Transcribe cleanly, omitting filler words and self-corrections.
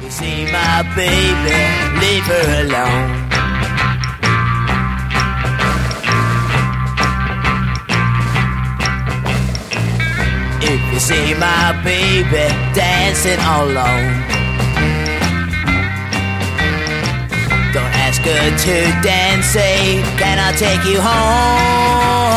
See my baby, leave her alone. If you see my baby dancing all alone, don't ask her to dance, say, can I take you home?